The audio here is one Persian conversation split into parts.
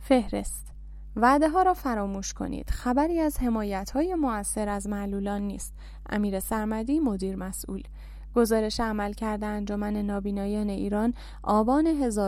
فهرست: وعده ها را فراموش کنید. خبری از حمایت های مؤثر از معلولان نیست. امیر سرمدی، مدیر مسئول. گزارش عملکرد انجمن نابینایان ایران آبان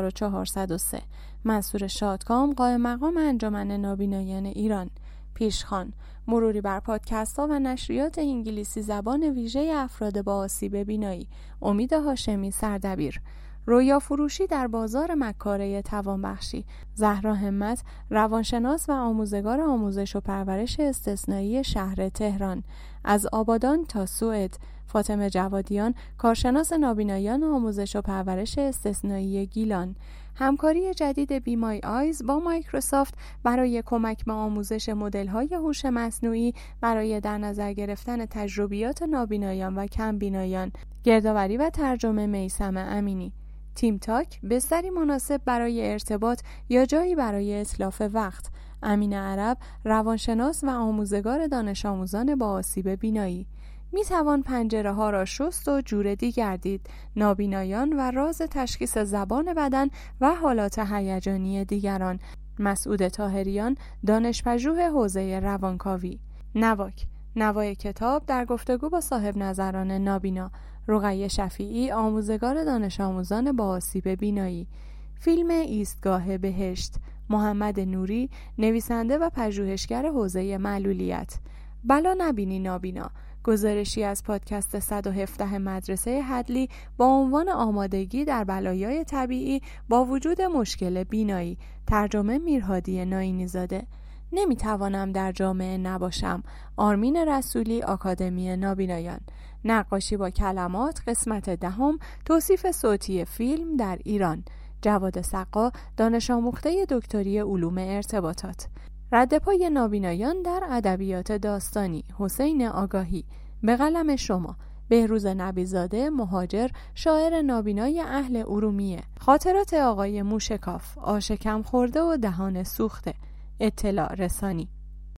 1403. منصور شادکام، قائم مقام انجمن نابینایان ایران. پیشخوان: مروری بر پادکست ها و نشریات انگلیسی زبان ویژه افراد با آسیب بینایی. امید هاشمی، سردبیر. رویا فروشی در بازار مکاره توانبخشی. زهرا همت، روانشناس و آموزگار آموزش و پرورش استثنایی شهر تهران. از آبادان تا سوئد. فاطمه جوادیان، کارشناس نابینایان آموزش و پرورش استثنایی گیلان. همکاری جدید بی مای آیز با مایکروسافت برای کمک به آموزش مدل‌های هوش مصنوعی برای در نظر گرفتن تجربیات نابینایان و کمبینایان. گردآوری و ترجمه میثم امینی. تیم تاک، بستری مناسب برای ارتباط یا جایی برای اتلاف وقت. امین عرب، روانشناس و آموزگار دانش آموزان با آسیب بینایی. می توان پنجره ها را شست و جوردی گردید. نابینایان و راز تشخیص زبان بدن و حالات هیجانی دیگران. مسعود طاهریان، دانشپژوه حوزه روانکاوی. نواک، نوای کتاب در گفتگو با صاحب نظران نابینا. رقیه شفیعی، آموزگار دانش آموزان با آسیب بینایی. فیلم ایستگاه بهشت. محمد نوری، نویسنده و پژوهشگر حوزه معلولیت. بلا نبینی نابینا، گزارشی از پادکست 117 مدرسه هدلی با عنوان آمادگی در بلایای طبیعی با وجود مشکل بینایی. ترجمه میرهادی ناینی زاده. نمیتوانم در جامعه نباشم. آرمین رسولی، آکادمی نابینایان. نقاشی با کلمات، قسمت 10. توصیف صوتی فیلم در ایران. جواد سقا، دانش آموخته دکتری علوم ارتباطات. ردپای نابینایان در ادبیات داستانی. حسین آگاهی. به قلم شما. بهروز نبیزاده، مهاجر، شاعر نابینای اهل ارومیه. خاطرات آقای موشکاف. آش کم خورده و دهان سوخته. اطلاع رسانی.